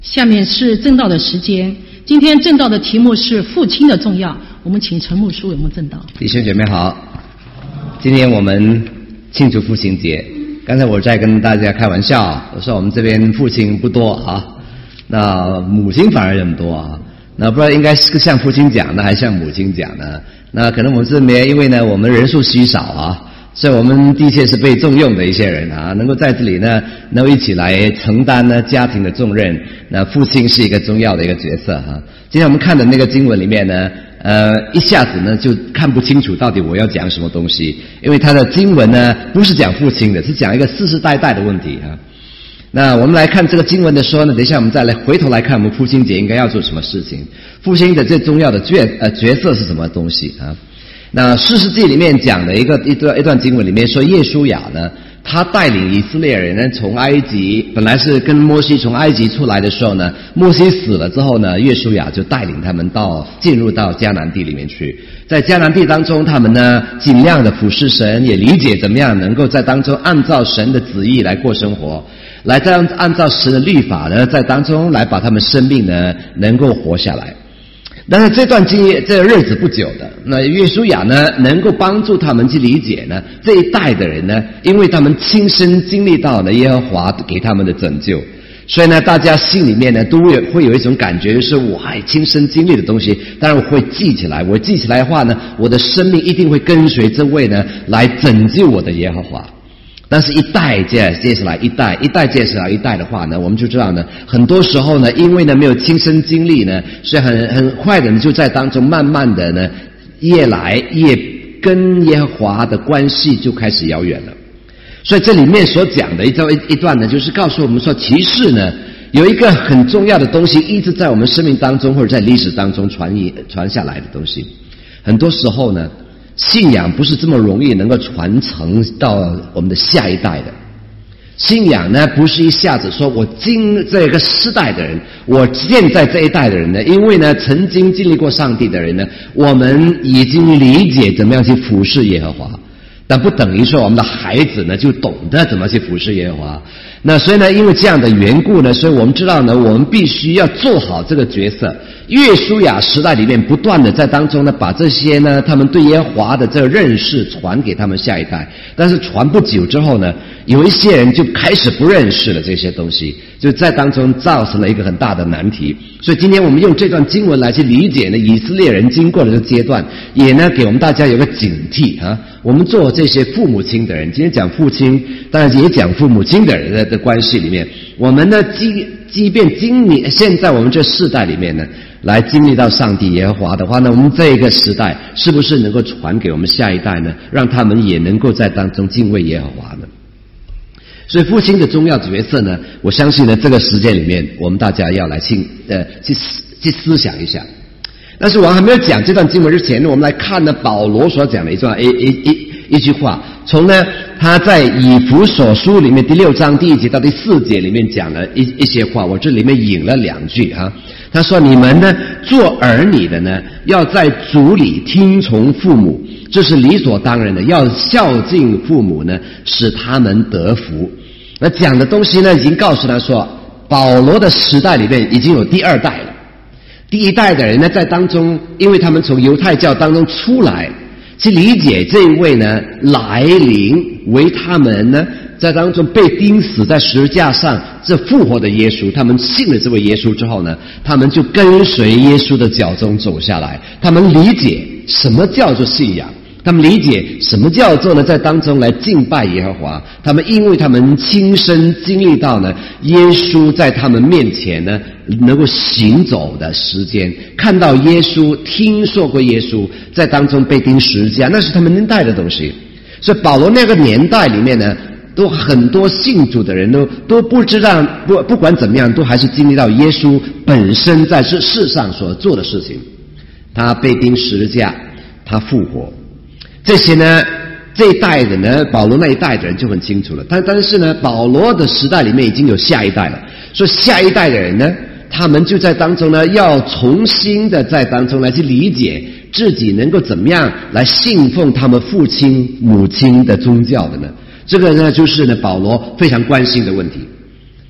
下面是正道的时间。今天正道的题目是父亲的重要，我们请陈牧师为我们正道。 弟兄姐妹好，今天我们庆祝父亲节。刚才我在跟大家开玩笑，我说我们这边父亲不多啊，那母亲反而很多啊。那不知道应该是向父亲讲呢，还是向母亲讲呢？那可能我们这边因为呢我们人数稀少啊，所以我们的确是被重用的一些人啊，能够在这里呢能够一起来承担呢家庭的重任。那父亲是一个重要的一个角色哈。今天我们看的那个经文里面呢一下子呢就看不清楚到底我要讲什么东西，因为他的经文呢不是讲父亲的，是讲一个世世代代的问题啊。那我们来看这个经文的时候呢，等一下我们再来回头来看我们父亲节应该要做什么事情，父亲的最重要的角色是什么东西啊。那士师记里面讲的一段经文里面说，耶稣亚呢他带领以色列人呢从埃及，本来是跟摩西从埃及出来的时候呢，摩西死了之后呢，约书亚就带领他们进入到迦南地里面去。在迦南地当中，他们呢尽量的服侍神，也理解怎么样能够在当中按照神的旨意来过生活，来这样按照神的律法呢在当中来把他们生命呢能够活下来。但是这个日子不久的，那约书亚呢能够帮助他们去理解呢这一代的人呢，因为他们亲身经历到了耶和华给他们的拯救，所以呢大家心里面呢都会有一种感觉，就是我还亲身经历的东西当然我会记起来，我记起来的话呢，我的生命一定会跟随这位呢来拯救我的耶和华。但是一代接下来一代接下来一代的话呢，我们就知道呢，很多时候呢，因为呢没有亲身经历呢，所以很快的就在当中慢慢的呢，越来越跟耶和华的关系就开始遥远了。所以这里面所讲的一段呢，就是告诉我们说，其实呢有一个很重要的东西一直在我们生命当中或者在历史当中传下来的东西，很多时候呢信仰不是这么容易能够传承到我们的下一代的。信仰呢不是一下子说我这个世代的人，我现在这一代的人呢，因为呢曾经经历过上帝的人呢，我们已经理解怎么样去服侍耶和华，但不等于说我们的孩子呢就懂得怎么去服侍耶和华。那所以呢因为这样的缘故呢，所以我们知道呢我们必须要做好这个角色。约书亚时代里面不断的在当中呢把这些呢他们对耶和华的这个认识传给他们下一代，但是传不久之后呢，有一些人就开始不认识了这些东西，就在当中造成了一个很大的难题。所以今天我们用这段经文来去理解呢以色列人经过的这个阶段，也呢给我们大家有个警惕啊。我们做这些父母亲的人，今天讲父亲当然也讲父母亲的人的关系里面，我们呢即便现在我们这世代里面呢来经历到上帝耶和华的话呢，我们这个时代是不是能够传给我们下一代呢，让他们也能够在当中敬畏耶和华呢？所以父亲的重要角色呢，我相信呢这个时间里面我们大家要来去思想一下。但是我还没有讲这段经文之前呢，我们来看呢保罗所讲的一句话，从呢他在以弗所书里面第6章第1节到第4节里面讲了一些话，我这里面引了2句哈。他说你们呢做儿女的呢，要在主里听从父母，这是理所当然的，要孝敬父母呢，使他们得福。那讲的东西呢已经告诉他说，保罗的时代里面已经有第2代了。第1代的人呢在当中，因为他们从犹太教当中出来，去理解这一位呢来临为他们呢在当中被钉死在十字架上这复活的耶稣，他们信了这位耶稣之后呢，他们就跟随耶稣的脚中走下来，他们理解什么叫做信仰，他们理解什么叫做呢在当中来敬拜耶和华。他们因为他们亲身经历到呢耶稣在他们面前呢能够行走的时间，看到耶稣，听说过耶稣在当中被钉十字架，那是他们年代的东西。所以保罗那个年代里面呢，都很多信主的人都不知道，不管怎么样都还是经历到耶稣本身在这世上所做的事情，他被钉十字架，他复活，这些呢这一代的呢保罗那一代的人就很清楚了。但是呢保罗的时代里面已经有下一代了，所以下一代的人呢他们就在当中呢要重新的在当中来去理解自己能够怎么样来信奉他们父亲母亲的宗教的呢，这个呢就是呢保罗非常关心的问题。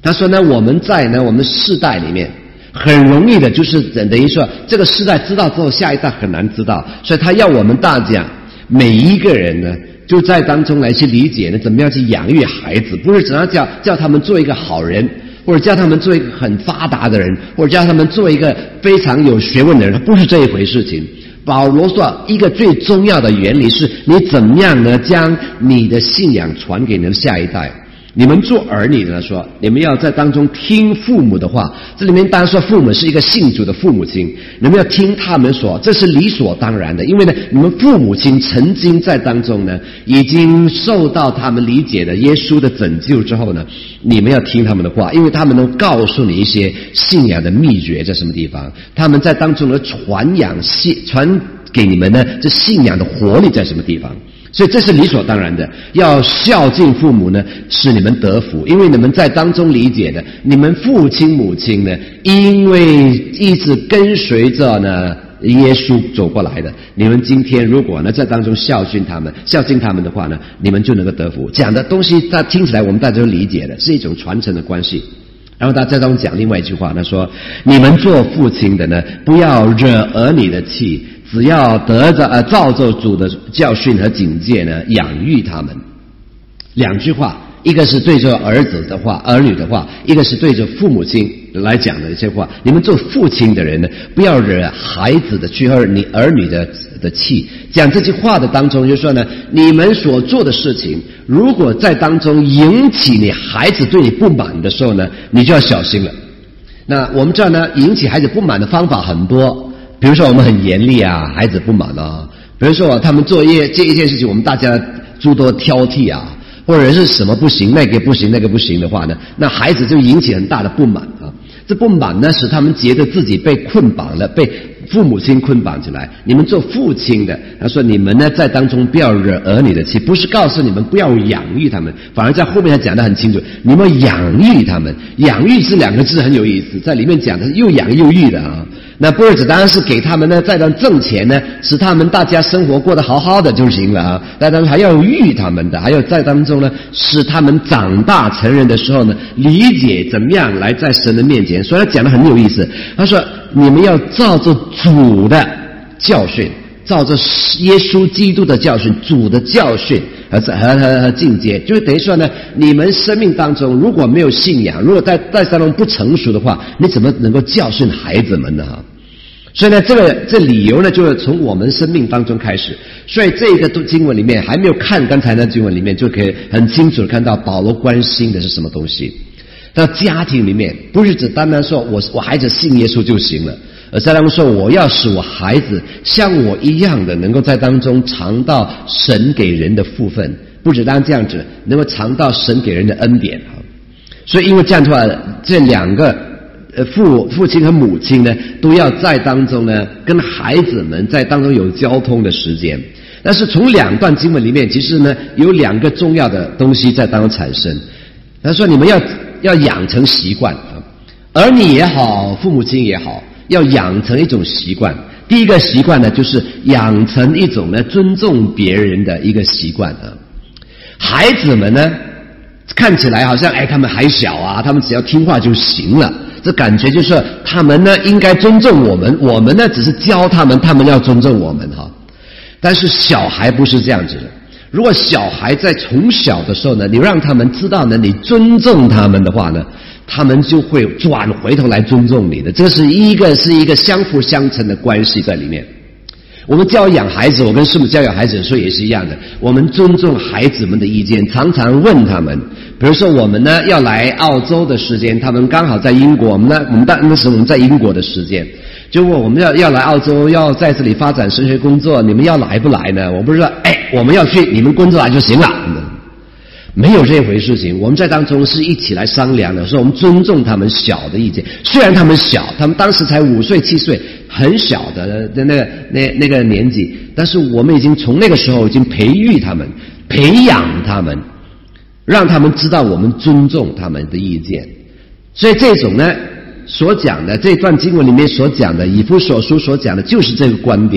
他说呢，我们在我们的世代里面很容易的就是等于说这个世代知道之后下一代很难知道，所以他要我们大家每一个人呢就在当中来去理解呢怎么样去养育孩子，不是只要叫他们做一个好人，或者叫他们做一个很发达的人，或者叫他们做一个非常有学问的人，不是这一回事情。保罗说一个最重要的原理是你怎么样呢将你的信仰传给你的下一代。你们做儿女的说，你们要在当中听父母的话，这里面当然说父母是一个信主的父母亲，你们要听他们说，这是理所当然的，因为呢你们父母亲曾经在当中呢已经受到他们理解的耶稣的拯救之后呢，你们要听他们的话，因为他们能告诉你一些信仰的秘诀在什么地方，他们在当中呢传给你们呢这信仰的活力在什么地方。所以这是理所当然的，要孝敬父母呢使你们得福，因为你们在当中理解的，你们父亲母亲呢因为一直跟随着呢耶稣走过来的，你们今天如果呢在当中孝敬他们的话呢，你们就能够得福。讲的东西他听起来我们大家都理解的，是一种传承的关系。然后他在当中讲另外一句话，他说你们做父亲的呢不要惹儿女的气，只要照着主的教训和警戒呢养育他们。两句话，一个是对着儿女的话，一个是对着父母亲来讲的一些话。你们做父亲的人呢不要惹孩子的气和儿女的气。讲这句话的当中就说呢，你们所做的事情如果在当中引起你孩子对你不满的时候呢，你就要小心了。那我们知道呢引起孩子不满的方法很多，比如说我们很严厉啊，孩子不满啊，比如说他们做这一件事情我们大家诸多挑剔啊，或者是什么不行那个不行的话呢，那孩子就引起很大的不满啊。这不满呢使他们觉得自己被捆绑了，被父母亲捆绑起来。你们做父亲的，他说你们呢在当中不要惹儿女的气，不是告诉你们不要养育他们，反而在后面他讲得很清楚，你们养育他们。养育是两个字很有意思，在里面讲的又养又育的啊。那不是当然是给他们呢在当挣钱呢，使他们大家生活过得好好的就行了啊。在当中还要育他们的，还要在当中呢使他们长大成人的时候呢理解怎么样来在神的面前。所以他讲得很有意思，他说你们要照着主的教训，照着耶稣基督的教训，主的教训和境界，就是等于说呢你们生命当中如果没有信仰，如果在当中不成熟的话，你怎么能够教训孩子们呢？所以呢这理由呢就是从我们生命当中开始。所以这个经文里面还没有看刚才那经文里面就可以很清楚的看到保罗关心的是什么东西。到家庭里面不是只单单说我孩子信耶稣就行了，而在当中说我要使我孩子像我一样的能够在当中尝到神给人的福分，不只单这样子能够尝到神给人的恩典。所以因为这样的话，这两个父亲和母亲呢都要在当中呢跟孩子们在当中有交通的时间。但是从两段经文里面其实呢有两个重要的东西在当中产生。他说你们要养成习惯，儿女也好父母亲也好要养成一种习惯。第一个习惯呢就是养成一种呢尊重别人的一个习惯啊。孩子们呢看起来好像他们还小啊，他们只要听话就行了，这感觉就是他们呢应该尊重我们，我们呢只是教他们要尊重我们哈。但是小孩不是这样子的。如果小孩在从小的时候呢你让他们知道呢你尊重他们的话呢，他们就会转回头来尊重你的。这是一个相辅相成的关系在里面。我们教养孩子，我跟师母教养孩子的时候也是一样的，我们尊重孩子们的意见，常常问他们。比如说我们呢要来澳洲的时间，他们刚好在英国，我们那时候我们在英国的时间，就问我们要来澳洲，要在这里发展神学工作，你们要来不来呢？我不是说我们要去，你们跟着来就行了，没有这回事情。我们在当中是一起来商量的，说我们尊重他们小的意见，虽然他们小，他们当时才5岁7岁，很小的那个年纪，但是我们已经从那个时候已经培育他们，培养他们，让他们知道我们尊重他们的意见。所以这种呢所讲的这段经文里面所讲的以弗所书所讲的就是这个观点。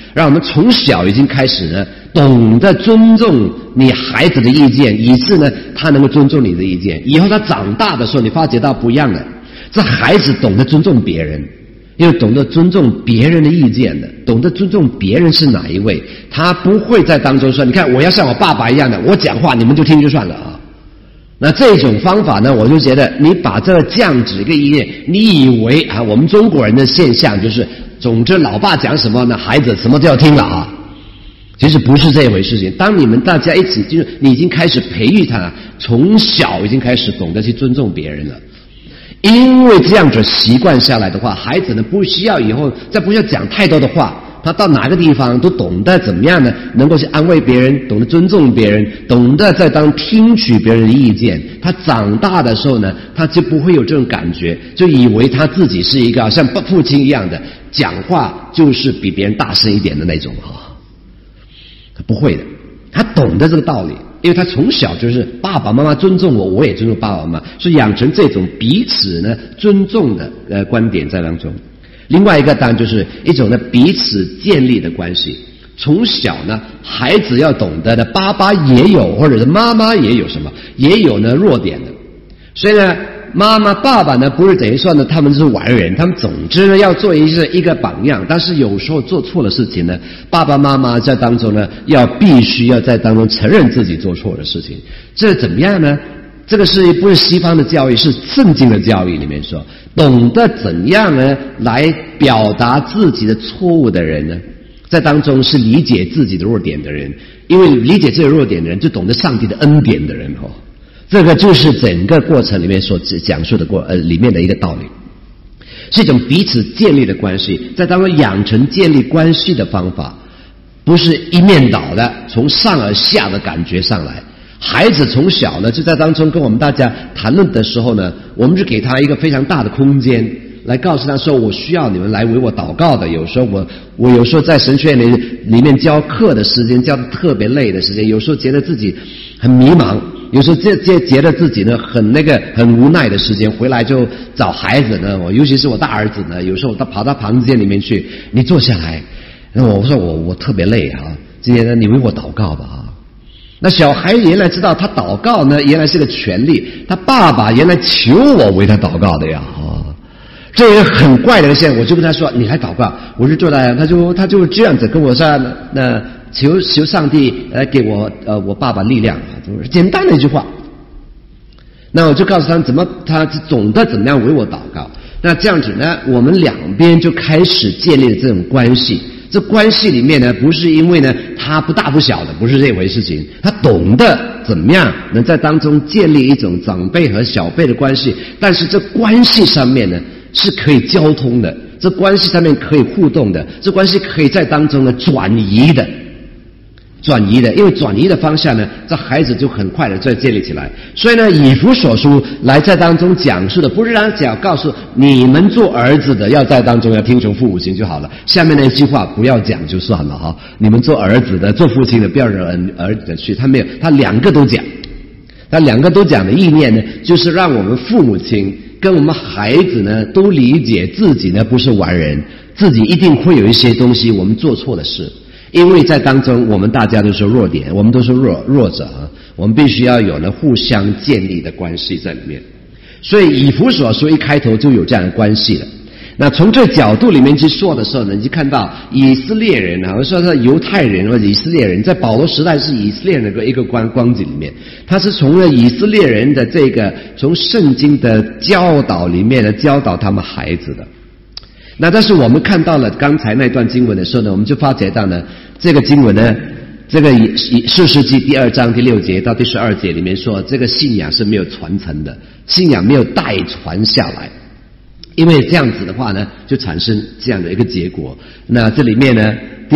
让我们从小已经开始呢，懂得尊重你孩子的意见，以致呢，他能够尊重你的意见。以后他长大的时候，你发觉到不一样了，这孩子懂得尊重别人，又懂得尊重别人的意见的，懂得尊重别人是哪一位，他不会在当中说，你看我要像我爸爸一样的，我讲话你们就听就算了啊。那这种方法呢，我就觉得你把这样子一个意念，你以为啊，我们中国人的现象就是，总之老爸讲什么呢，孩子什么都要听了啊。其实不是这一回事情。当你们大家一起，就是你已经开始培育他，从小已经开始懂得去尊重别人了。因为这样子习惯下来的话，孩子呢不需要以后再不需要讲太多的话。他到哪个地方都懂得怎么样呢？能够去安慰别人，懂得尊重别人，懂得在当听取别人的意见。他长大的时候呢，他就不会有这种感觉，就以为他自己是一个像父亲一样的，讲话就是比别人大声一点的那种啊。他不会的，他懂得这个道理，因为他从小就是爸爸妈妈尊重我，我也尊重爸爸妈妈，是养成这种彼此呢尊重的观点在当中。另外一个当然就是一种呢彼此建立的关系。从小呢，孩子要懂得的，爸爸也有，或者是妈妈也有什么，也有呢弱点的。所以呢，妈妈爸爸呢不是等于说呢他们是完人，他们总之呢要做一个榜样。但是有时候做错的事情呢，爸爸妈妈在当中呢必须要在当中承认自己做错的事情。这怎么样呢？这个不是西方的教育，是圣经的教育里面说，懂得怎样呢来表达自己的错误的人呢，在当中是理解自己的弱点的人，因为理解这个弱点的人就懂得上帝的恩典的人哦。这个就是整个过程里面所讲述的里面的一个道理，是一种彼此建立的关系，在当中养成建立关系的方法，不是一面倒的从上而下的感觉上来。孩子从小呢就在当中跟我们大家谈论的时候呢，我们就给他一个非常大的空间，来告诉他说，我需要你们来为我祷告的。有时候我有时候在神学院里面教课的时间，教的特别累的时间，有时候觉得自己很迷茫，有时候觉得自己呢很无奈的时间，回来就找孩子呢，尤其是我大儿子呢，有时候他跑到房间里面去，你坐下来，然后我说我特别累啊，今天呢你为我祷告吧啊。那小孩原来知道他祷告呢原来是个权利，他爸爸原来求我为他祷告的呀啊，这个很怪的现象。我就跟他说，你来祷告，我就坐在，他就这样子跟我说，那求上帝来给我爸爸力量啊，就是简单的一句话。那我就告诉他懂得怎么样为我祷告。那这样子呢，我们两边就开始建立了这种关系。这关系里面呢，不是因为呢他不大不小的，不是这回事情，他懂得怎么样能在当中建立一种长辈和小辈的关系，但是这关系上面呢是可以交通的，这关系上面可以互动的，这关系可以在当中呢转移的，因为转移的方向呢，这孩子就很快的再建立起来。所以呢，以弗所书来在当中讲述的，不是让讲告诉你们做儿子的要在当中要听从父母亲就好了，下面那一句话不要讲就算了哈。你们做儿子的、做父亲的不要惹儿子的去，他没有，他两个都讲。他两个都讲的意念呢，就是让我们父母亲跟我们孩子呢都理解自己呢不是完人，自己一定会有一些东西我们做错的事。因为在当中我们大家都是弱点，我们都是弱者啊，我们必须要有呢互相建立的关系在里面。所以以弗所书一开头就有这样的关系了。那从这个角度里面去说的时候呢，你就看到以色列人啊，或者说是犹太人或者以色列人，在保罗时代是以色列人的一个光景里面，他是从了以色列人的这个从圣经的教导里面呢教导他们孩子的。那但是我们看到了刚才那段经文的时候呢，我们就发觉到呢，这个经文呢，这个士师记第2章第6节到第12节里面说，这个信仰是没有传承的，信仰没有代传下来，因为这样子的话呢，就产生这样的一个结果。那这里面呢，第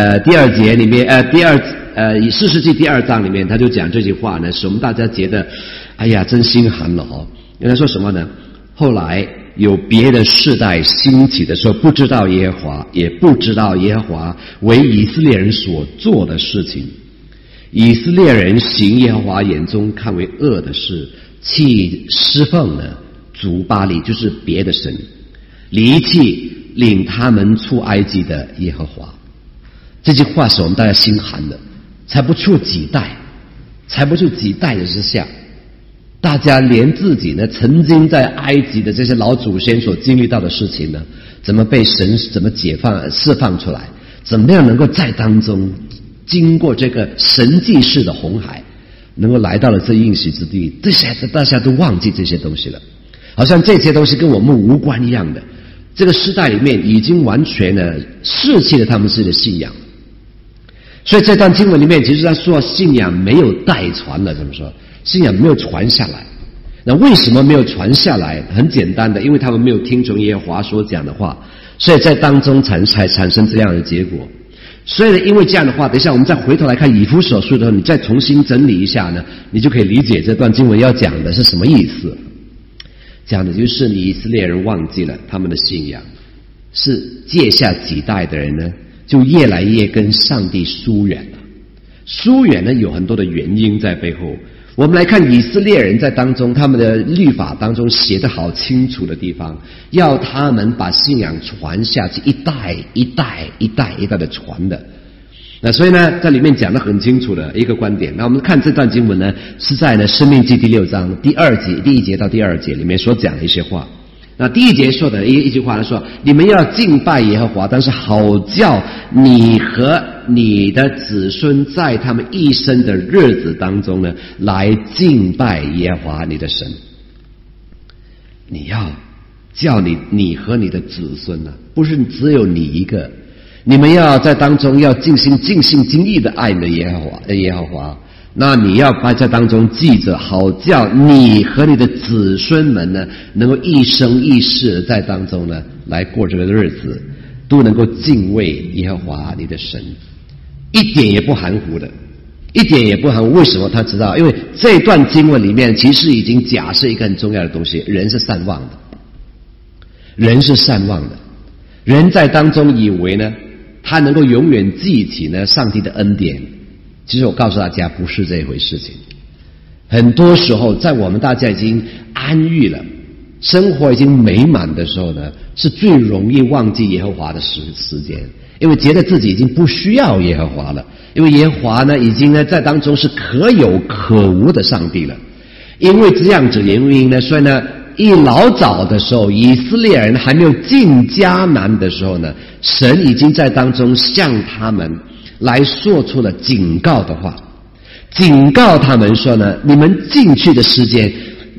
2节里面士师记第2章里面，他就讲这句话呢，使我们大家觉得，哎呀，真心寒了哦。原来说什么呢？后来有别的世代兴起的时候，不知道耶和华，也不知道耶和华为以色列人所做的事情。以色列人行耶和华眼中看为恶的事，弃侍奉呢主巴力，就是别的神，离弃领他们出埃及的耶和华。 这句话是我们大家心寒的，才不出几代的之下，大家连自己呢曾经在埃及的这些老祖先所经历到的事情呢，怎么被神怎么释放出来，怎么样能够在当中经过这个神迹式的红海，能够来到了这应许之地，这些大家都忘记这些东西了，好像这些东西跟我们无关一样的。这个时代里面已经完全呢失去了他们自己的信仰。所以这段经文里面其实他说信仰没有代传了，怎么说？信仰没有传下来。那为什么没有传下来？很简单的，因为他们没有听从耶和华所讲的话，所以在当中才产生这样的结果。所以呢，因为这样的话，等一下我们再回头来看以弗所书的时候，你再重新整理一下呢，你就可以理解这段经文要讲的是什么意思。讲的就是以色列人忘记了他们的信仰，是接下几代的人呢，就越来越跟上帝疏远了。疏远呢有很多的原因在背后。我们来看以色列人在当中，他们的律法当中写得好清楚的地方，要他们把信仰传下去，一代一代的传的。那所以呢，在里面讲得很清楚的一个观点。那我们看这段经文呢，是在呢申命记第6章第1节到第2节里面所讲的一些话。那第1节说的一句话呢，说你们要敬拜耶和华，但是好叫你和你的子孙在他们一生的日子当中呢，来敬拜耶和华你的神。你要叫你和你的子孙呢，不是只有你一个，你们要在当中要尽心尽意的爱的耶和华。那你要在当中记着，好叫你和你的子孙们呢，能够一生一世在当中呢，来过这个日子，都能够敬畏耶和华你的神，一点也不含糊的，一点也不含糊。为什么他知道？因为这段经文里面其实已经假设一个很重要的东西，人是善忘的，人是善忘的，人在当中以为呢，他能够永远记起呢上帝的恩典。其实我告诉大家，不是这一回事情。很多时候在我们大家已经安逸了，生活已经美满的时候呢，是最容易忘记耶和华的时间，因为觉得自己已经不需要耶和华了，因为耶和华呢已经呢在当中是可有可无的上帝了。因为这样子原因呢，所以呢一老早的时候，以色列人还没有进迦南的时候呢，神已经在当中向他们来说出了警告的话，警告他们说呢，你们进去的时间，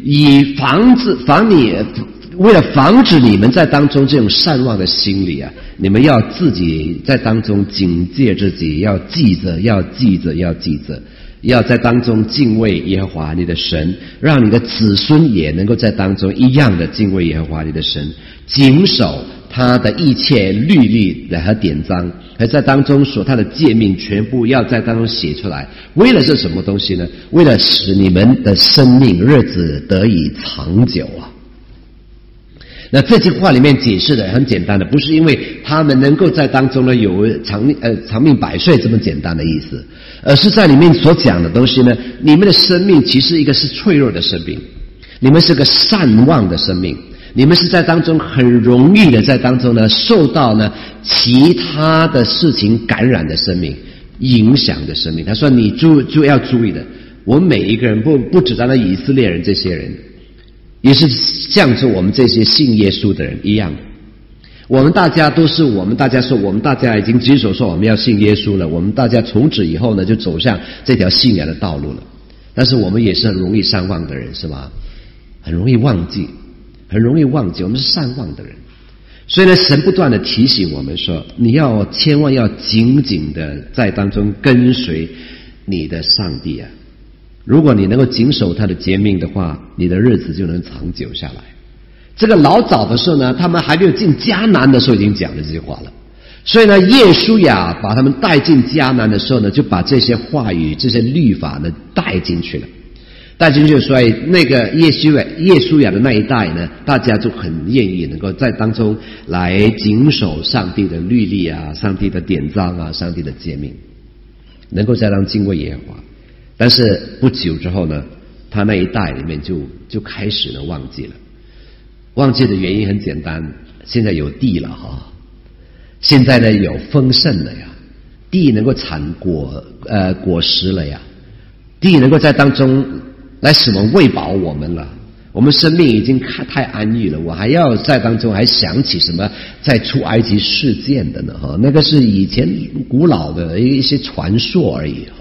为了防止你们在当中这种善忘的心理啊，你们要自己在当中警戒自己，要记着，要在当中敬畏耶和华你的神，让你的子孙也能够在当中一样的敬畏耶和华你的神，谨守他的一切律例和典章，而在当中所他的诫命全部要在当中写出来。为了是什么东西呢？为了使你们的生命日子得以长久啊！那这句话里面解释的很简单的，不是因为他们能够在当中呢有长命百岁这么简单的意思，而是在里面所讲的东西呢，你们的生命其实一个是脆弱的生命，你们是个善忘的生命，你们是在当中很容易的在当中呢受到呢其他的事情感染的生命，影响的生命。他说你就要注意的，我们每一个人不只单单以色列人这些人，也是像是我们这些信耶稣的人一样，我们大家已经举手说我们要信耶稣了，我们大家从此以后呢就走向这条信仰的道路了。但是我们也是很容易善忘的人，是吗？很容易忘记，我们是善忘的人。所以呢，神不断的提醒我们说，你要千万要紧紧的在当中跟随你的上帝啊！如果你能够谨守他的诫命的话，你的日子就能长久下来。这个老早的时候呢，他们还没有进迦南的时候已经讲了这些话了。所以呢，耶稣亚把他们带进迦南的时候呢，就把这些话语、这些律法呢带进去了。所以那个耶稣亚的那一代呢，大家就很愿意能够在当中来谨守上帝的律例啊、上帝的典章啊、上帝的诫命，能够在当中敬畏耶和华。但是不久之后呢，他那一代里面就开始呢忘记了。忘记的原因很简单，现在有地了哈，现在呢有丰盛了呀， 地能够产果实了呀，地能够在当中来使我们喂饱我们了。我们生命已经太安逸了，我还要在当中还想起什么在出埃及事件的呢？那个是以前古老的一些传说而已。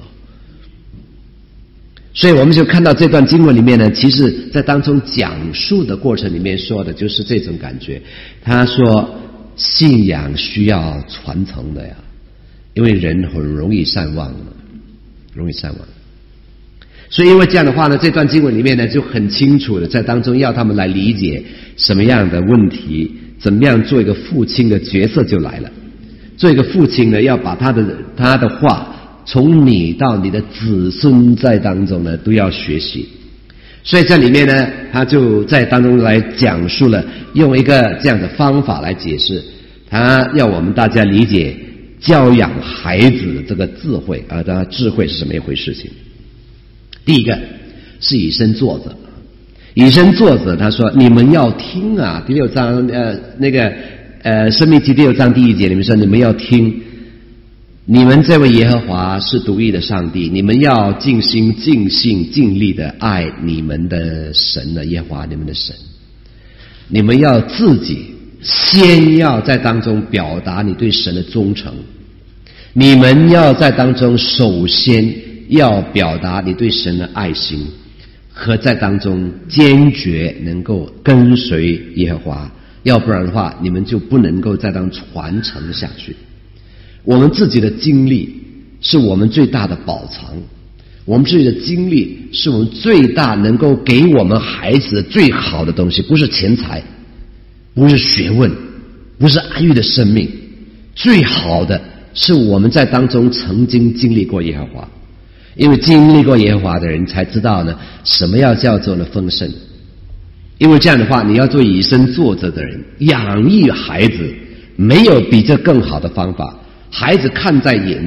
所以我们就看到这段经文里面呢，其实在当中讲述的过程里面说的就是这种感觉。他说信仰需要传承的呀，因为人很容易善忘，容易善忘。所以因为这样的话呢，这段经文里面呢就很清楚的在当中要他们来理解什么样的问题，怎么样做一个父亲的角色就来了。做一个父亲呢，要把他的话从你到你的子孙在当中呢都要学习。所以这里面呢，他就在当中来讲述了，用一个这样的方法来解释，他要我们大家理解教养孩子的这个智慧啊，当然智慧是什么一回事情。第一个是以身作则，以身作则，他说你们要听啊，第6章申命记第6章第1节里面说你们要听，你们这位耶和华是独一的上帝，你们要尽心尽性尽力的爱你们的神的耶和华你们的神，你们要自己先要在当中表达你对神的忠诚，你们要在当中首先要表达你对神的爱心，和在当中坚决能够跟随耶和华，要不然的话你们就不能够在当中传承下去。我们自己的经历是我们最大的宝藏，我们自己的经历是我们最大能够给我们孩子最好的东西，不是钱财，不是学问，不是安逸的生命，最好的是我们在当中曾经经历过耶和华。因为经历过耶和华的人才知道呢，什么要叫做呢丰盛。因为这样的话，你要做以身作则的人，养育孩子没有比这更好的方法。孩子看在眼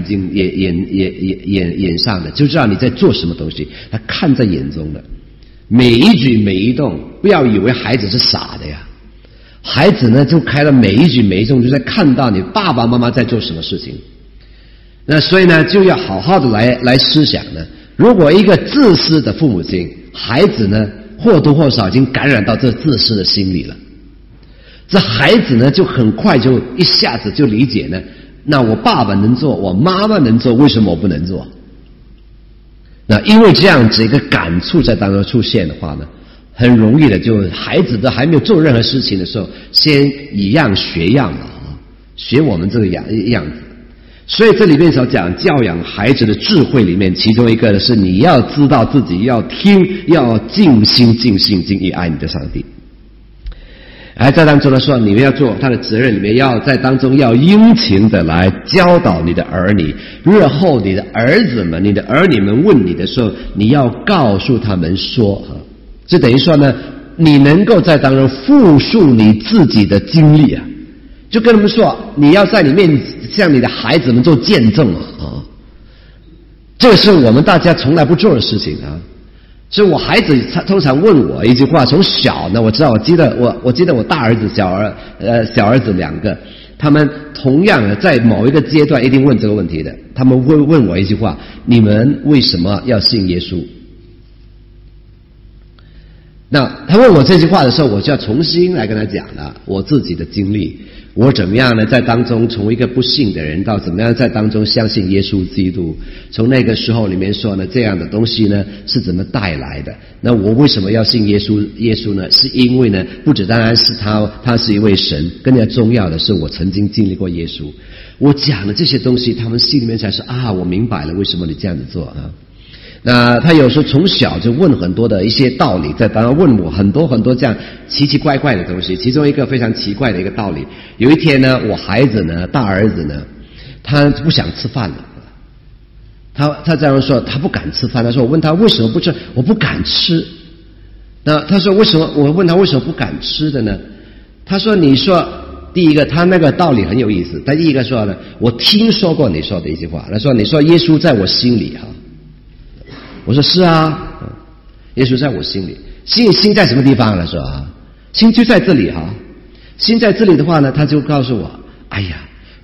上的，就知道你在做什么东西，他看在眼中的，每一举每一动，不要以为孩子是傻的呀。孩子呢，就开了每一举每一动，就在看到你爸爸妈妈在做什么事情。那所以呢，就要好好的来思想呢。如果一个自私的父母亲，孩子呢或多或少已经感染到这自私的心理了。这孩子呢，就很快就一下子就理解呢。那我爸爸能做，我妈妈能做，为什么我不能做？那因为这样子一个感触在当中出现的话呢，很容易的就孩子都还没有做任何事情的时候，先以样学样了啊，学我们这个样子。所以这里面所讲教养孩子的智慧里面，其中一个是你要知道自己要听，要尽心尽性尽意爱你的上帝。而在当中呢说，你们要做他的责任里面，要在当中要殷勤的来教导你的儿女，日后你的儿子们、你的儿女们问你的时候，你要告诉他们说，这等于说呢，你能够在当中复述你自己的经历啊，就跟他们说，你要在里面向你的孩子们做见证啊，这个是我们大家从来不做的事情啊。所以我孩子他通常问我一句话，从小呢，我记得我大儿子、小儿子两个，他们同样的在某一个阶段一定问这个问题的。他们会问我一句话：你们为什么要信耶稣？那他问我这句话的时候，我就要重新来跟他讲了我自己的经历，我怎么样呢在当中从一个不信的人到怎么样在当中相信耶稣基督，从那个时候里面说呢，这样的东西呢是怎么带来的。那我为什么要信耶稣呢？是因为呢不只当然是他是一位神，更加重要的是我曾经经历过耶稣。我讲的这些东西，他们心里面才是啊，我明白了为什么你这样子做啊。那他有时候从小就问很多的一些道理，在当然问我很多很多这样奇奇怪怪的东西。其中一个非常奇怪的一个道理，有一天呢，我孩子呢，大儿子呢，他不想吃饭了。他这样说，他不敢吃饭。他说，我问他为什么不吃，我不敢吃。那他说为什么？我问他为什么不敢吃的呢？他说，你说第一个，他那个道理很有意思。他第一个说呢，我听说过你说的一句话，他说你说耶稣在我心里哈。我说是啊，耶稣在我心里。心在什么地方呢？说啊，心就在这里哈。心在这里的话呢，他就告诉我，哎呀，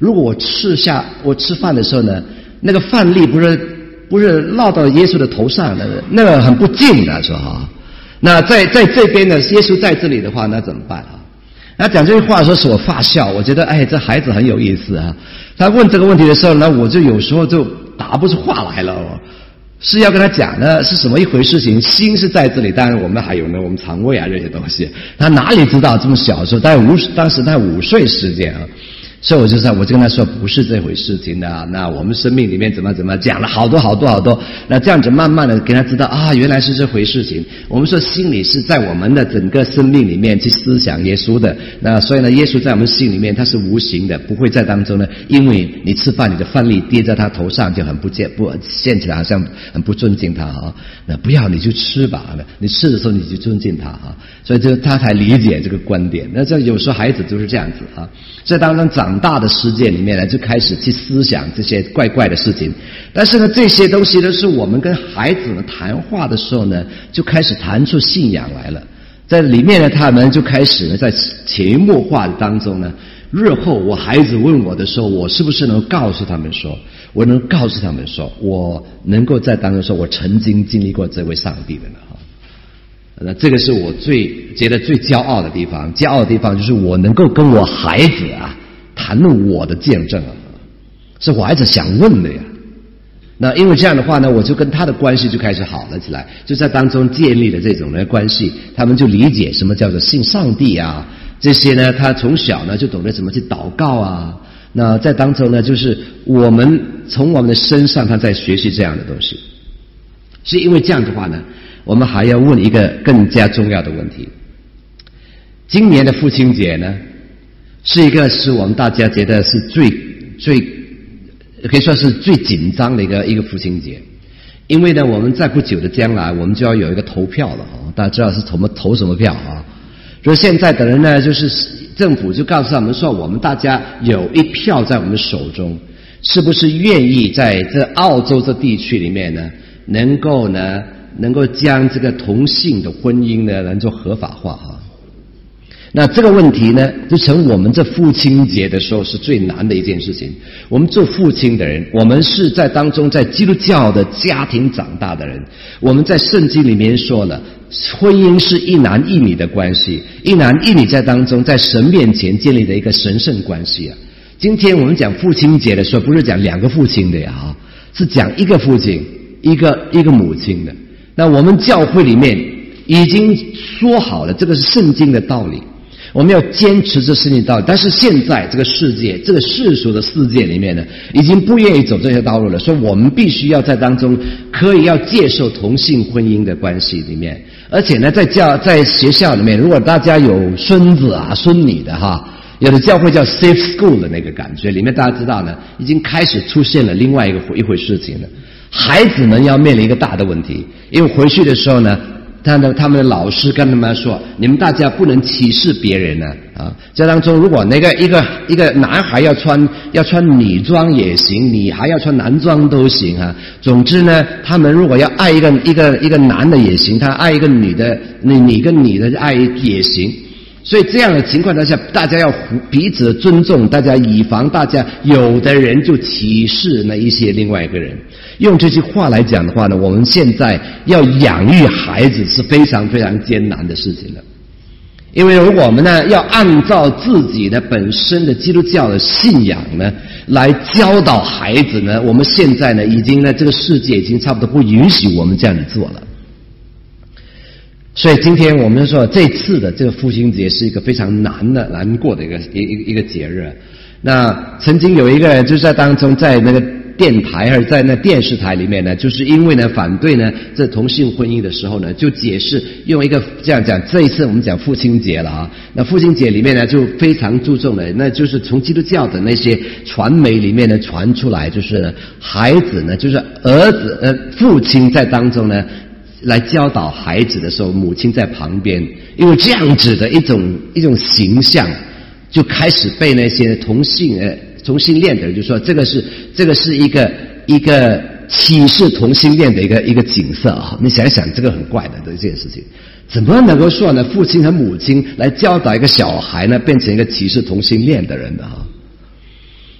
如果我吃饭的时候呢，那个饭粒不是落到耶稣的头上的，那个很不敬的说哈。那在这边呢，耶稣在这里的话，那怎么办啊？他讲这句话的时候，使我发笑。我觉得，这孩子很有意思啊。他问这个问题的时候呢，我就有时候就答不出话来了。是要跟他讲呢，是什么一回事情？心是在这里，当然我们还有呢，我们肠胃啊这些东西。他哪里知道这么小的时候？当时他5岁时间啊。所以我就跟他说，不是这回事情的。那我们生命里面怎么讲了好多。那这样子慢慢的给他知道啊，原来是这回事情。我们说心里是在我们的整个生命里面去思想耶稣的。那所以呢，耶稣在我们心里面他是无形的，不会在当中呢，因为你吃饭你的饭粒跌在他头上就很现起来好像很不尊敬他啊。那不要你就吃吧，你吃的时候你就尊敬他啊。所以他才理解这个观点。那这有时候孩子就是这样子啊。在当中长大的世界里面呢，就开始去思想这些怪的事情。但是呢，这些东西都是我们跟孩子们谈话的时候呢，就开始谈出信仰来了。在里面呢，他们就开始呢，在潜移默化的当中呢，日后我孩子问我的时候，我是不是能告诉他们说，我能告诉他们说，我能够在当中说，我曾经经历过这位上帝的呢？那这个是我觉得最骄傲的地方。骄傲的地方就是我能够跟我孩子啊谈论我的见证啊，是我孩子想问的呀。那因为这样的话呢，我就跟他的关系就开始好了起来，就在当中建立了这种的关系，他们就理解什么叫做信上帝啊，这些呢，他从小呢就懂得怎么去祷告啊。那在当中呢，就是我们从我们的身上他在学习这样的东西。是因为这样的话呢，我们还要问一个更加重要的问题。今年的父亲节呢，是我们大家觉得是最可以说是最紧张的一个父亲节。因为呢，我们在不久的将来，我们就要有一个投票了啊！大家知道是投什么票啊？所以现在的人呢，就是政府就告诉他们说，我们大家有一票在我们手中，是不是愿意在这澳洲这地区里面呢，能够将这个同性的婚姻呢能够合法化啊？那这个问题呢，就成我们这父亲节的时候是最难的一件事情。我们做父亲的人，我们是在当中在基督教的家庭长大的人，我们在圣经里面说了，婚姻是一男一女的关系，一男一女在当中在神面前建立的一个神圣关系啊。今天我们讲父亲节的时候，不是讲两个父亲的呀，是讲一个父亲一个母亲的。那我们教会里面已经说好了，这个是圣经的道理，我们要坚持这圣经道理。但是现在这个世界，这个世俗的世界里面呢，已经不愿意走这些道路了，所以我们必须要在当中要接受同性婚姻的关系里面。而且呢，在学校里面，如果大家有孙子啊孙女的哈，有的教会叫 safe school 的那个感觉，里面大家知道呢，已经开始出现了另外一回事情了。孩子们要面临一个大的问题，因为回去的时候呢，他们的老师跟他们说，你们大家不能歧视别人呢啊！在当中，如果一个男孩要穿女装也行，女孩要穿男装都行啊。总之呢，他们如果要爱一个男的也行，他爱一个女的，你跟女的爱也行。所以这样的情况下，大家要彼此尊重，大家以防大家有的人就歧视那一些另外一个人。用这句话来讲的话呢，我们现在要养育孩子是非常非常艰难的事情了。因为如果我们呢要按照自己的本身的基督教的信仰呢来教导孩子呢，我们现在呢已经呢这个世界已经差不多不允许我们这样子做了。所以今天我们说这次的这个父亲节是一个非常难过的一个节日。那曾经有一个人就在当中在那个电台还是在那电视台里面呢，就是因为呢反对呢这同性婚姻的时候呢，就解释用一个这样讲，这一次我们讲父亲节了啊。那父亲节里面呢就非常注重的，那就是从基督教的那些传媒里面呢传出来，就是孩子呢就是儿子父亲在当中呢来教导孩子的时候，母亲在旁边，因为这样子的一种形象，就开始被那些同性恋的人就说这个是一个歧视同性恋的一个景色啊！你想一想，这个很怪的这件事情，怎么能够说呢？父亲和母亲来教导一个小孩呢，变成一个歧视同性恋的人的啊？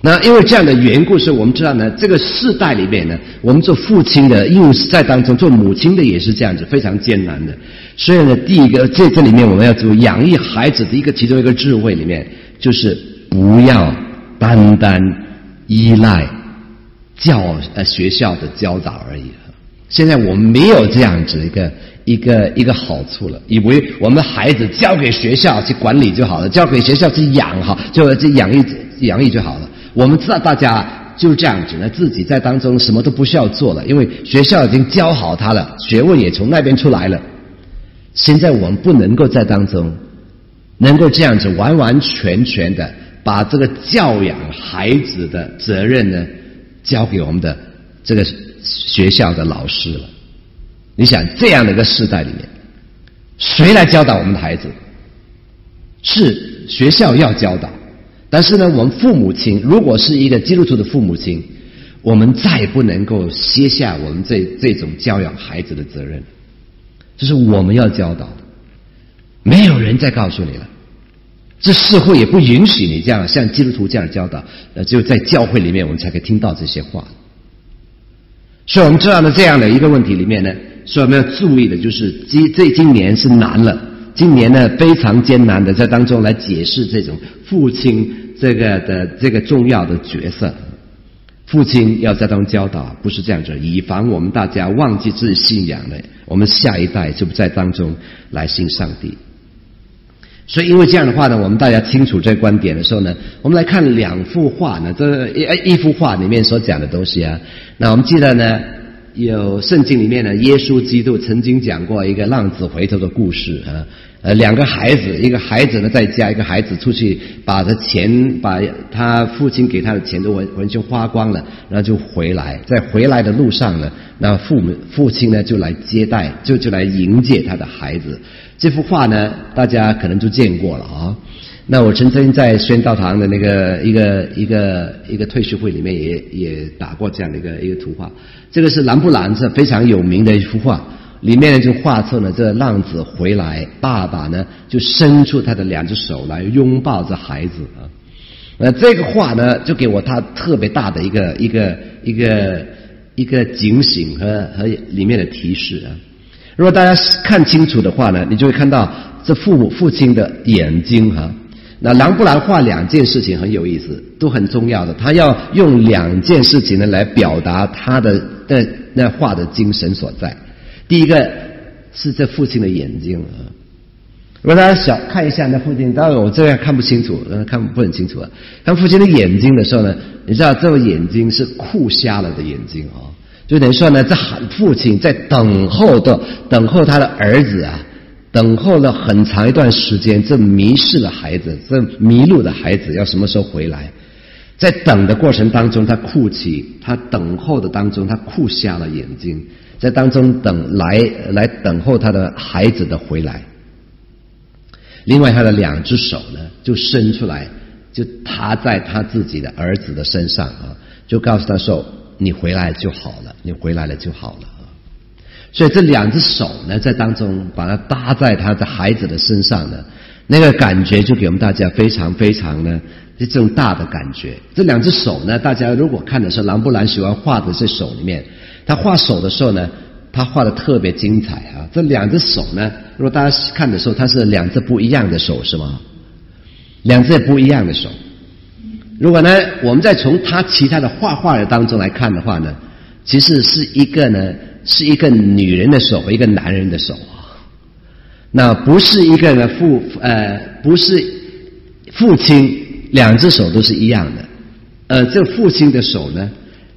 那因为这样的缘故，所以我们知道呢，这个世代里面呢，我们做父亲的应用在当中，做母亲的也是这样子，非常艰难的。所以呢，第一个这里面我们要做养育孩子的其中一个智慧里面，就是不要单单依赖学校的教导而已。现在我们没有这样子一个好处了，以为我们的孩子交给学校去管理就好了，交给学校去养好，就养育就好了。我们知道大家就这样子呢，自己在当中什么都不需要做了，因为学校已经教好他了，学问也从那边出来了。现在我们不能够在当中能够这样子完完全全的把这个教养孩子的责任呢交给我们的这个学校的老师了。你想这样的一个世代里面，谁来教导我们的孩子？是学校要教导，但是呢，我们父母亲如果是一个基督徒的父母亲，我们再也不能够卸下我们这种教养孩子的责任，这是我们要教导的，没有人再告诉你了，这社会也不允许你这样像基督徒这样教导，只有在教会里面我们才可以听到这些话。所以我们知道呢，这样的一个问题里面呢，所以我们要注意的就是今年是难了，今年呢非常艰难的在当中来解释这种父亲这个重要的角色。父亲要在当中教导，不是这样子，以防我们大家忘记自己信仰了，我们下一代就不在当中来信上帝。所以因为这样的话呢，我们大家清楚这个观点的时候呢，我们来看两幅画呢，这一幅画里面所讲的东西啊。那我们记得呢，有圣经里面呢，耶稣基督曾经讲过一个浪子回头的故事啊。两个孩子，一个孩子呢在家，一个孩子出去把他父亲给他的钱都完全花光了，然后就回来，在回来的路上呢，那父亲呢就来接待，就来迎接他的孩子。这幅画呢，大家可能就见过了啊。那我曾经在宣道堂的那个一个退休会里面也打过这样的一个图画。这个是兰布兰是非常有名的一幅画，里面呢就画出了这浪子回来，爸爸呢就伸出他的两只手来拥抱着孩子啊。这个画呢就给我他特别大的一个警醒和里面的提示啊。如果大家看清楚的话呢，你就会看到这父亲的眼睛哈。那兰布兰画两件事情很有意思，都很重要的，他要用两件事情呢来表达他的那画的精神所在。第一个是这父亲的眼睛啊。如果大家看一下那父亲，当然我这样看不清楚，看不很清楚啊。看父亲的眼睛的时候呢，你知道这个眼睛是哭瞎了的眼睛啊。就等于说呢，这父亲在等候他的儿子啊，等候了很长一段时间，这迷失的孩子，这迷路的孩子要什么时候回来？在等的过程当中，他哭泣，他等候的当中，他哭瞎了眼睛，在当中来等候他的孩子的回来。另外，他的两只手呢，就伸出来，就踏在他自己的儿子的身上啊，就告诉他说：“你回来就好了，你回来了就好了。”所以这两只手呢，在当中把它搭在他的孩子的身上呢，那个感觉就给我们大家非常非常呢这种大的感觉。这两只手呢，大家如果看的时候，兰布兰喜欢画的这手里面，他画手的时候呢，他画的特别精彩啊。这两只手呢，如果大家看的时候，它是两只不一样的手，是吗？两只不一样的手。如果呢，我们再从他其他的画的当中来看的话呢，其实是一个女人的手和一个男人的手啊。那不是一个呢不是父亲两只手都是一样的，这父亲的手呢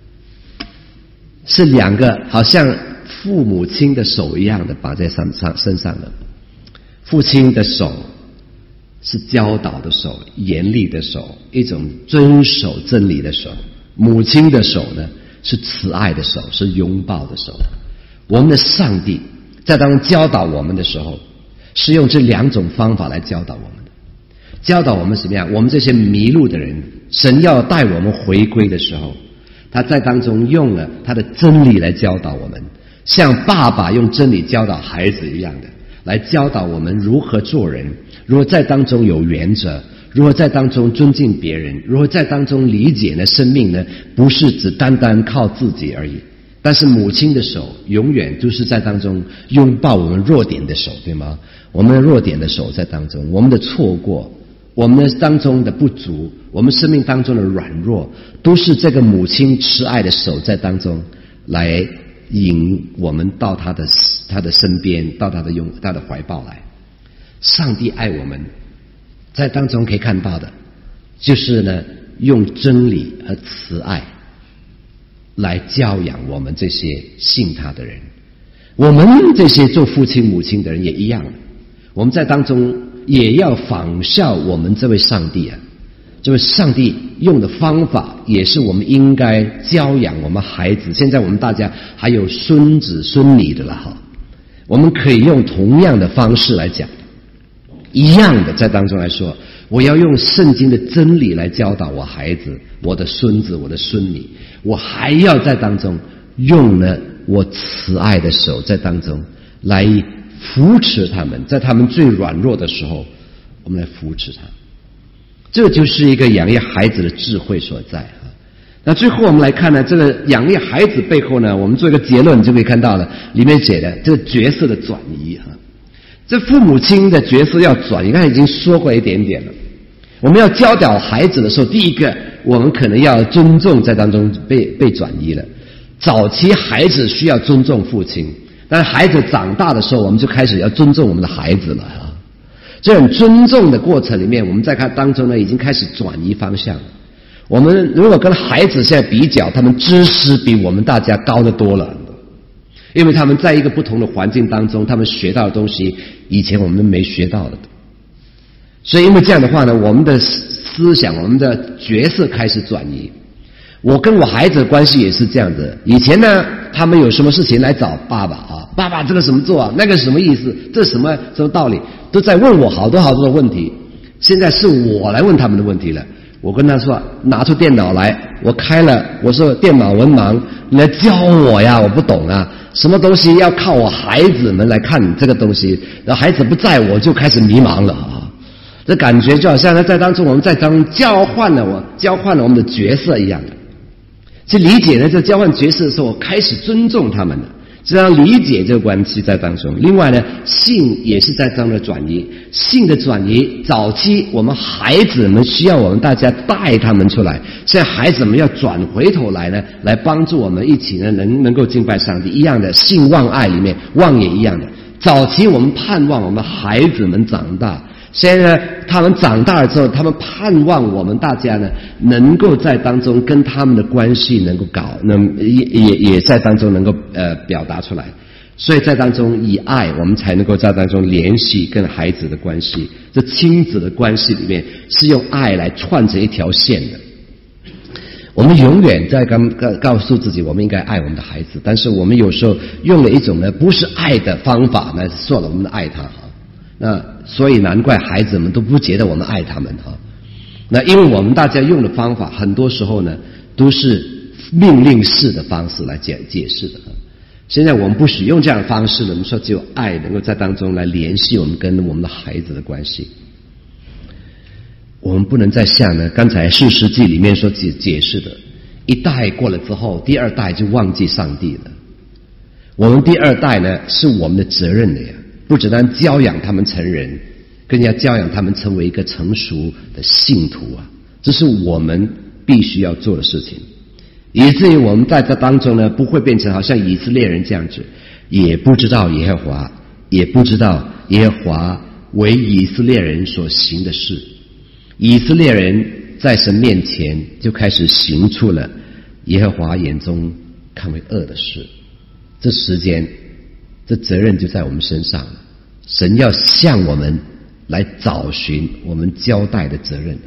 是两个好像父母亲的手一样的绑在身上的。父亲的手是教导的手，严厉的手，一种遵守真理的手。母亲的手呢是慈爱的手，是拥抱的手。我们的上帝在当中教导我们的时候，是用这两种方法来教导我们的。教导我们什么样？我们这些迷路的人，神要带我们回归的时候，他在当中用了他的真理来教导我们，像爸爸用真理教导孩子一样的，来教导我们如何做人，如何在当中有原则， 如何在当中尊敬别人，如何在当中理解呢？生命呢，不是只单单靠自己而已。但是母亲的手永远都是在当中拥抱我们弱点的手，对吗？我们的弱点的手在当中，我们的错过，我们的当中的不足，我们生命当中的软弱，都是这个母亲慈爱的手在当中来引我们到她的身边，到她的怀抱来。上帝爱我们，在当中可以看到的，就是呢，用真理和慈爱来教养我们这些信他的人。我们这些做父亲母亲的人也一样，我们在当中也要仿效我们这位上帝啊。这位上帝用的方法也是我们应该教养我们孩子。现在我们大家还有孙子孙女的了哈，我们可以用同样的方式来讲，一样的在当中来说，我要用圣经的真理来教导我孩子，我的孙子，我的孙女，我还要在当中用呢我慈爱的手在当中来扶持他们，在他们最软弱的时候，我们来扶持他。这就是一个养育孩子的智慧所在啊。那最后我们来看呢，这个养育孩子背后呢，我们做一个结论，就可以看到了里面写的这个角色的转移啊。这父母亲的角色要转移，刚才已经说过一点点了。我们要教导孩子的时候，第一个我们可能要尊重，在当中被转移了。早期孩子需要尊重父亲，但是孩子长大的时候，我们就开始要尊重我们的孩子了啊。这种尊重的过程里面，我们在看当中呢，已经开始转移方向了。我们如果跟孩子现在比较，他们知识比我们大家高得多了，因为他们在一个不同的环境当中，他们学到的东西以前我们没学到的。所以因为这样的话呢，我们的思想，我们的角色开始转移。我跟我孩子的关系也是这样子，以前呢他们有什么事情来找爸爸啊，爸爸这个什么做啊，那个什么意思，这什么道理，都在问我好多好多的问题。现在是我来问他们的问题了。我跟他说拿出电脑来，我开了，我说电脑文盲，你来教我呀，我不懂啊，什么东西要靠我孩子们来看这个东西，然后孩子不在我就开始迷茫了啊。这感觉就好像在当中我们在当中交换了我们的角色一样的。去理解呢，这交换角色的时候，我开始尊重他们了，这样理解这个关系在当中。另外呢，性也是在当中的转移，性的转移，早期我们孩子们需要我们大家带他们出来，现在孩子们要转回头来呢，来帮助我们一起呢能够敬拜上帝。一样的，性望爱里面望也一样的。早期我们盼望我们孩子们长大，现在呢，他们长大了之后，他们盼望我们大家呢，能够在当中跟他们的关系能够也在当中能够表达出来。所以在当中以爱，我们才能够在当中联系跟孩子的关系。这亲子的关系里面是用爱来串成一条线的。我们永远在告诉自己，我们应该爱我们的孩子，但是我们有时候用了一种呢不是爱的方法呢，说了我们的爱他。那所以难怪孩子们都不觉得我们爱他们哈。那因为我们大家用的方法很多时候呢都是命令式的方式来解释的。现在我们不使用这样的方式了，我们说只有爱能够在当中来联系我们跟我们的孩子的关系。我们不能再像呢刚才士师记里面所解释的，一代过了之后，第二代就忘记上帝了。我们第二代呢是我们的责任的呀。不只单教养他们成人，更加教养他们成为一个成熟的信徒啊！这是我们必须要做的事情，以至于我们在这当中呢，不会变成好像以色列人这样子，也不知道耶和华，也不知道耶和华为以色列人所行的事。以色列人在神面前就开始行出了耶和华眼中看为恶的事。这时间这责任就在我们身上了，神要向我们来找寻我们交代的责任的。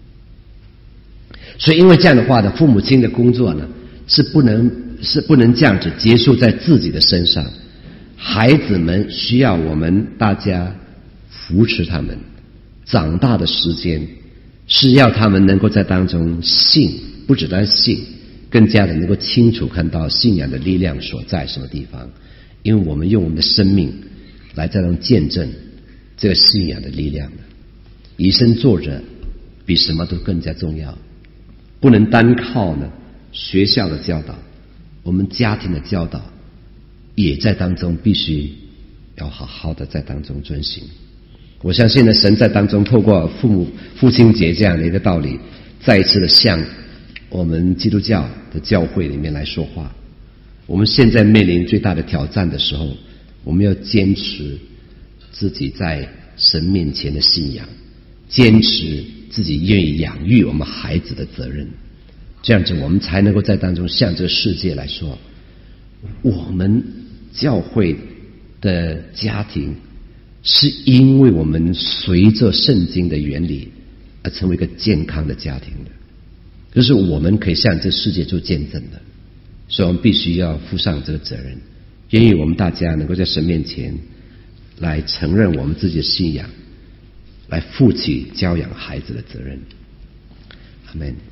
所以因为这样的话呢，父母亲的工作呢是不能这样子结束在自己的身上，孩子们需要我们大家扶持他们长大的时间，是要他们能够在当中信，不只单信，更加的能够清楚看到信仰的力量所在什么地方。因为我们用我们的生命来在当中见证这个信仰的力量的。以身作则， 比什么都更加重要。不能单靠呢学校的教导，我们家庭的教导也在当中必须要好好的在当中遵行。我相信呢，神在当中透过父亲节这样的一个道理，再一次的向我们基督教的教会里面来说话。我们现在面临最大的挑战的时候，我们要坚持自己在神面前的信仰，坚持自己愿意养育我们孩子的责任，这样子我们才能够在当中向这个世界来说，我们教会的家庭是因为我们随着圣经的原理而成为一个健康的家庭的，就是我们可以向这世界做见证的。所以我们必须要负上这个责任，愿意我们大家能够在神面前来承认我们自己的信仰，来负起教养孩子的责任。阿们。